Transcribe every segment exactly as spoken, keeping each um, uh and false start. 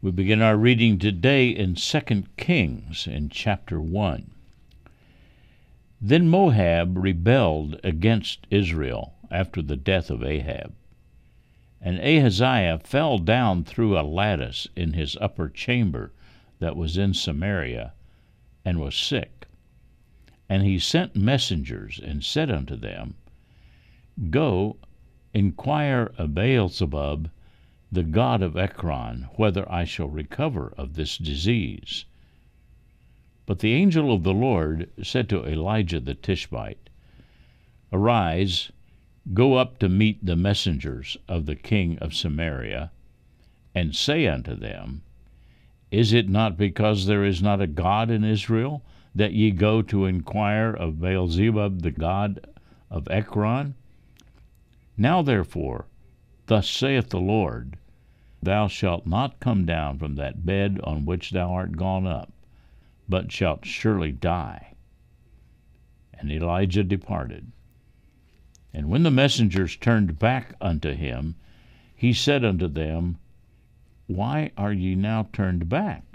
We begin our reading today in Second Kings in chapter one. Then Moab rebelled against Israel after the death of Ahab. And Ahaziah fell down through a lattice in his upper chamber that was in Samaria, and was sick. And he sent messengers, and said unto them, Go, inquire of Beelzebub, the god of Ekron, whether I shall recover of this disease. But the angel of the Lord said to Elijah the Tishbite, Arise, go up to meet the messengers of the king of Samaria, and say unto them, Is it not because there is not a God in Israel, that ye go to inquire of Beelzebub the god of Ekron? Now therefore, thus saith the Lord, Thou shalt not come down from that bed on which thou art gone up, but shalt surely die. And Elijah departed. And when the messengers turned back unto him, he said unto them, Why are ye now turned back?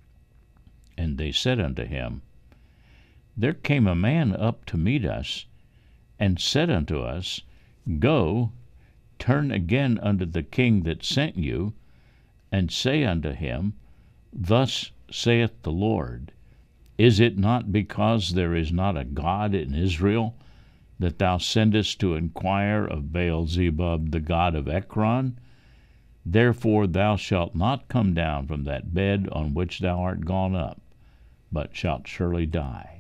And they said unto him, There came a man up to meet us, and said unto us, Go, turn again unto the king that sent you, and say unto him, Thus saith the Lord, Is it not because there is not a God in Israel, that thou sendest to inquire of Beelzebub the god of Ekron? Therefore thou shalt not come down from that bed on which thou art gone up, but shalt surely die.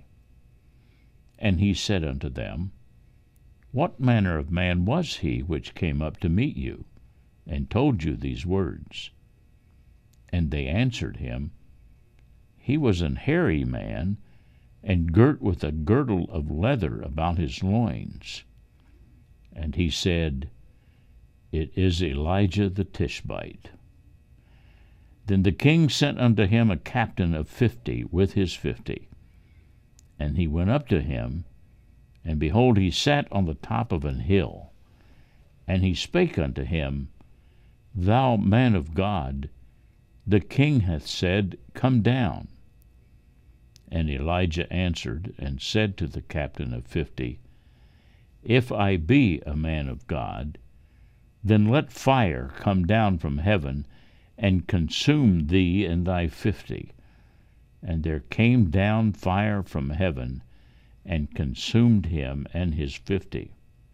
And he said unto them, What manner of man was he which came up to meet you, and told you these words? And they answered him, He was an hairy man, and girt with a girdle of leather about his loins. And he said, It is Elijah the Tishbite. Then the king sent unto him a captain of fifty with his fifty. And he went up to him, and behold, he sat on the top of an hill. And he spake unto him, Thou man of God, the king hath said, Come down. And Elijah answered and said to the captain of fifty, If I be a man of God, then let fire come down from heaven, and consume thee and thy fifty. And there came down fire from heaven, and consumed him and his fifty.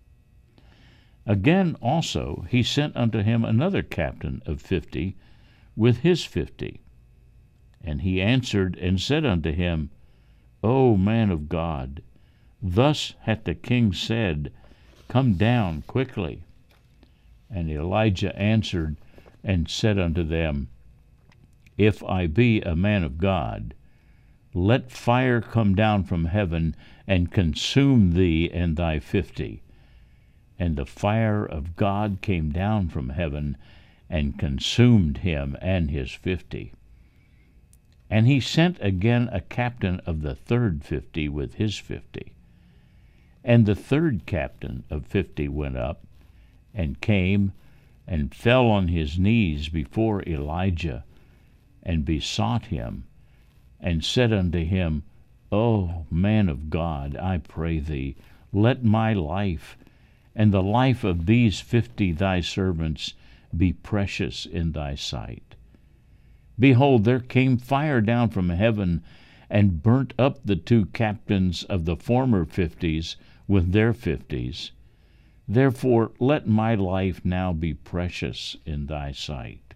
Again also he sent unto him another captain of fifty with his fifty. And he answered and said unto him, O man of God, thus hath the king said, Come down quickly. And Elijah answered and said unto them, If I be a man of God, let fire come down from heaven, and consume thee and thy fifty. And the fire of God came down from heaven, and consumed him and his fifty. And he sent again a captain of the third fifty with his fifty. And the third captain of fifty went up, and came, and fell on his knees before Elijah, and besought him, and said unto him, O man of God, I pray thee, let my life, and the life of these fifty thy servants, be precious in thy sight. Behold, there came fire down from heaven, and burnt up the two captains of the former fifties with their fifties. Therefore let my life now be precious in thy sight.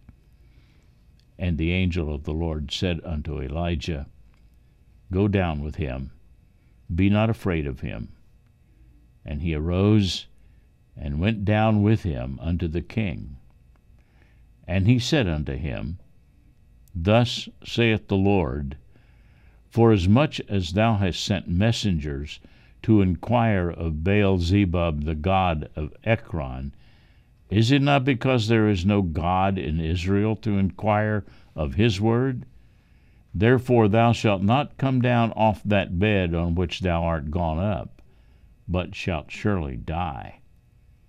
And the angel of the Lord said unto Elijah, Go down with him, be not afraid of him. And he arose, and went down with him unto the king. And he said unto him, Thus saith the Lord, Forasmuch as thou hast sent messengers to inquire of Beelzebub the god of Ekron, is it not because there is no God in Israel to inquire of his word? Therefore thou shalt not come down off that bed on which thou art gone up, but shalt surely die.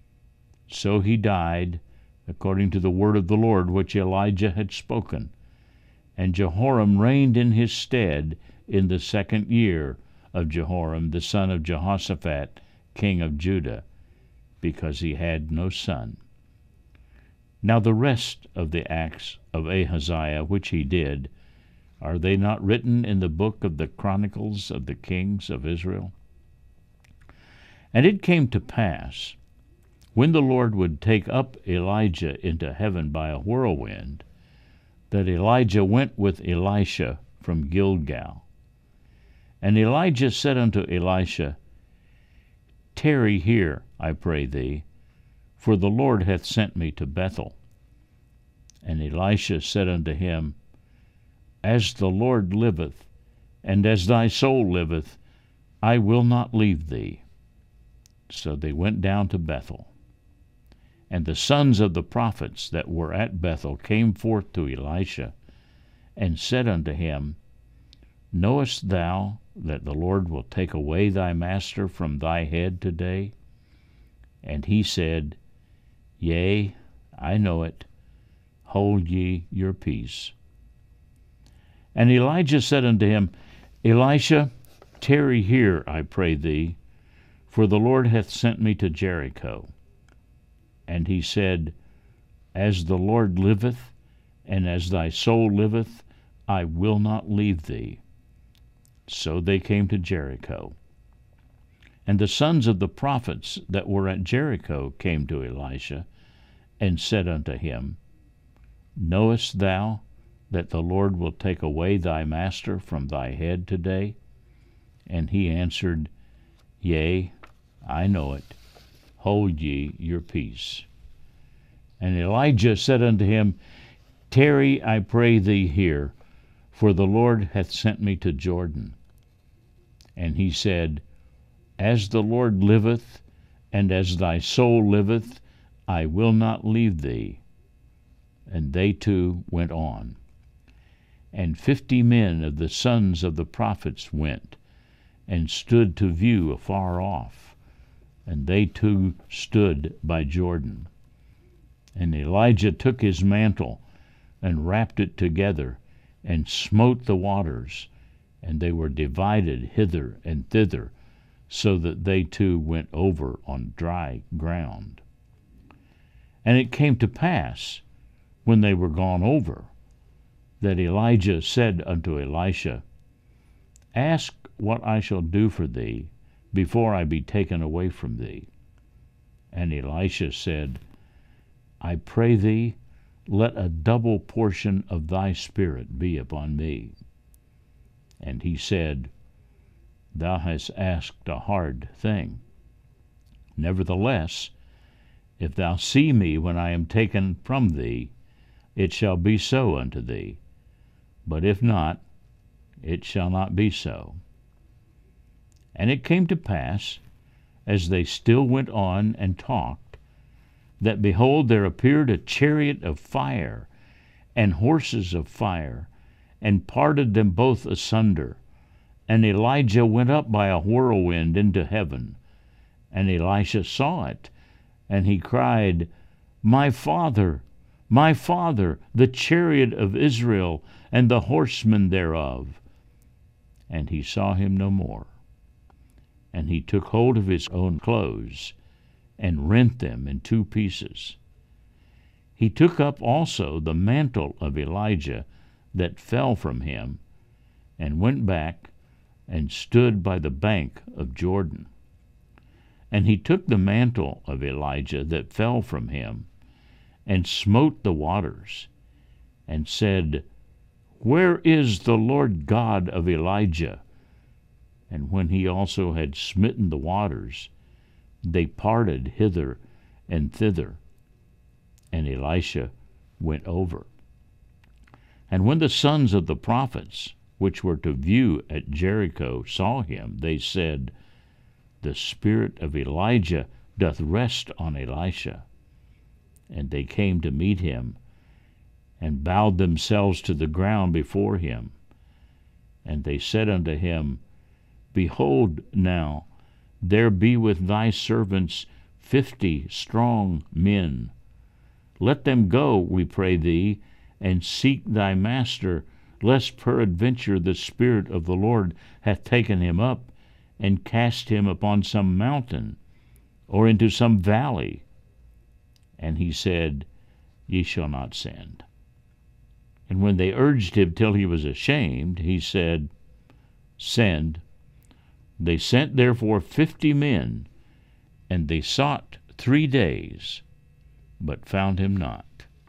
So he died, according to the word of the Lord which Elijah had spoken. And Jehoram reigned in his stead in the second year of Jehoram the son of Jehoshaphat, king of Judah, because he had no son. Now the rest of the acts of Ahaziah which he did, are they not written in the book of the Chronicles of the kings of Israel? And it came to pass, when the Lord would take up Elijah into heaven by a whirlwind, that Elijah went with Elisha from Gilgal. And Elijah said unto Elisha, Tarry here, I pray thee, for the Lord hath sent me to Bethel. And Elisha said unto him, As the Lord liveth, and as thy soul liveth, I will not leave thee. So they went down to Bethel. And the sons of the prophets that were at Bethel came forth to Elisha, and said unto him, Knowest thou that the Lord will take away thy master from thy head today? And he said, Yea, I know it. Hold ye your peace. And Elijah said unto him, Elisha, tarry here, I pray thee, for the Lord hath sent me to Jericho. And he said, As the Lord liveth, and as thy soul liveth, I will not leave thee. So they came to Jericho. And the sons of the prophets that were at Jericho came to Elisha, and said unto him, Knowest thou that the Lord will take away thy master from thy head today? And he answered, Yea, I know it. Hold ye your peace. And Elijah said unto him, Tarry, I pray thee here, for the Lord hath sent me to Jordan. And he said, As the Lord liveth, and as thy soul liveth, I will not leave thee. And they two went on. And fifty men of the sons of the prophets went, and stood to view afar off. And they two stood by Jordan. And Elijah took his mantle, and wrapped it together, and smote the waters, and they were divided hither and thither, so that they two went over on dry ground. And it came to pass, when they were gone over, that Elijah said unto Elisha, Ask what I shall do for thee, before I be taken away from thee. And Elisha said, I pray thee, let a double portion of thy spirit be upon me. And he said, Thou hast asked a hard thing. Nevertheless, if thou see me when I am taken from thee, it shall be so unto thee. But if not, it shall not be so. And it came to pass, as they still went on and talked, that behold, there appeared a chariot of fire, and horses of fire, and parted them both asunder. And Elijah went up by a whirlwind into heaven. And Elisha saw it, and he cried, My father, my father, the chariot of Israel, and the horsemen thereof. And he saw him no more. And he took hold of his own clothes, and rent them in two pieces. He took up also the mantle of Elijah that fell from him, and went back, and stood by the bank of Jordan. And he took the mantle of Elijah that fell from him, and smote the waters, and said, Where is the Lord God of Elijah? And when he also had smitten the waters, they parted hither and thither, and Elisha went over. And when the sons of the prophets, which were to view at Jericho, saw him, they said, The spirit of Elijah doth rest on Elisha. And they came to meet him, and bowed themselves to the ground before him. And they said unto him, Behold now, there be with thy servants fifty strong men. Let them go, we pray thee, and seek thy master, lest peradventure the Spirit of the Lord hath taken him up, and cast him upon some mountain, or into some valley. And he said, Ye shall not send. And when they urged him till he was ashamed, he said, Send. They sent therefore fifty men, and they sought three days, but found him not.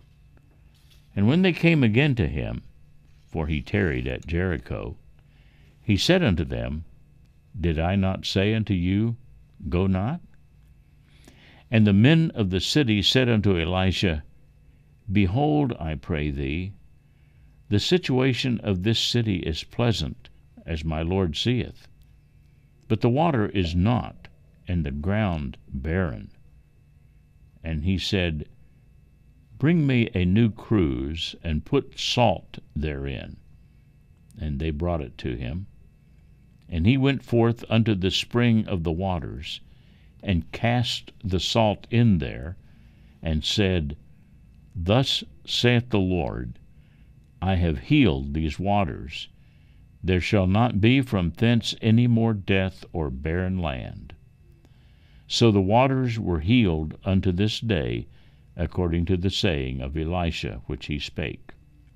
And when they came again to him, for he tarried at Jericho, he said unto them, Did I not say unto you, Go not? And the men of the city said unto Elisha, Behold, I pray thee, the situation of this city is pleasant, as my Lord seeth, but the water is not, and the ground barren. And he said, Bring me a new cruse, and put salt therein. And they brought it to him. And he went forth unto the spring of the waters, and cast the salt in there, and said, Thus saith the Lord, I have healed these waters. There shall not be from thence any more death or barren land. So the waters were healed unto this day, according to the saying of Elisha which he spake.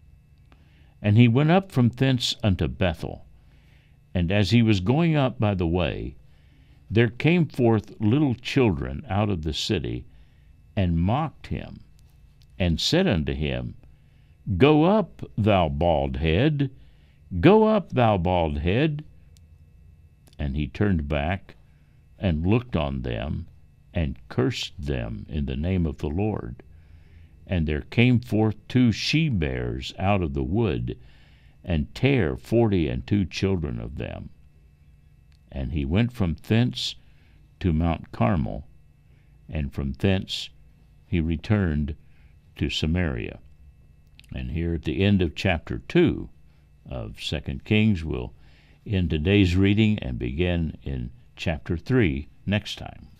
And he went up from thence unto Bethel. And as he was going up by the way, there came forth little children out of the city, and mocked him, and said unto him, Go up, thou bald head, go up, thou bald head. And he turned back, and looked on them, and cursed them in the name of the Lord. And there came forth two she-bears out of the wood, and tare forty and two children of them. And he went from thence to Mount Carmel, and from thence he returned to Samaria. And here at the end of chapter two of Second Kings, we'll end today's reading and begin in chapter three next time.